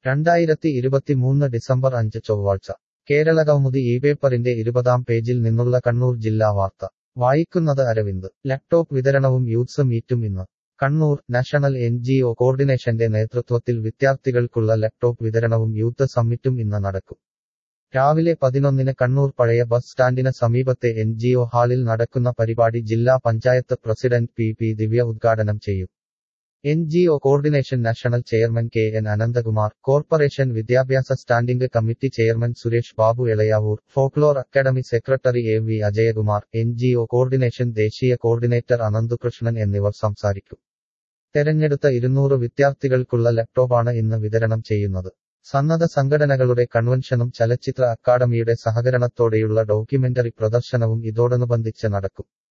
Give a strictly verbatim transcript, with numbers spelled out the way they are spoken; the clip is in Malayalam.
രണ്ടായിരത്തി ഇരുപത്തിമൂന്ന് ഡിസംബർ അഞ്ച് ചൊവ്വാഴ്ച കേരളകൗമുദി ഈ പേപ്പറിന്റെ ഇരുപതാം പേജിൽ നിന്നുള്ള കണ്ണൂർ ജില്ലാ വാർത്ത വായിക്കുന്നത് അരവിന്ദ് ലാപ്ടോപ്പ് വിതരണവും യൂത്ത്സ് മീറ്റും ഇന്ന് Kannur national N G O കോർഡിനേഷന്റെ നേതൃത്വത്തിൽ വിദ്യാർത്ഥികൾക്കുള്ള ലാപ്ടോപ്പ് വിതരണവും യൂത്ത് സമ്മിറ്റും ഇന്ന് നടക്കും രാവിലെ പതിനൊന്നിന് കണ്ണൂർ പഴയ ബസ് സ്റ്റാൻഡിന് സമീപത്തെ എൻ ജി ഒ ഹാളിൽ നടക്കുന്ന പരിപാടി ജില്ലാ panchayat president P P Divya ഉദ്ഘാടനം ചെയ്യും N G O coordination national chairman K N Ananthakumar corporation വിദ്യാഭ്യാസ standing committee chairman Suresh Babu Elayavoor folklore academy secretary A V Ajayakumar N G O coordination ദേശീയ കോർഡിനേറ്റർ അനന്തുകൃഷ്ണൻ എന്നിവർ സംസാരിക്കും തെരഞ്ഞെടുത്ത ഇരുന്നൂറ് വിദ്യാർത്ഥികൾക്കുള്ള ലാപ്ടോപ്പാണ് ഇന്ന് വിതരണം ചെയ്യുന്നത് സന്നദ്ധ സംഘടനകളുടെ കൺവെൻഷനും ചലച്ചിത്ര അക്കാദമിയുടെ സഹകരണത്തോടെയുള്ള ഡോക്യുമെന്ററി പ്രദർശനവും ഇതോടനുബന്ധിച്ച് നടക്കും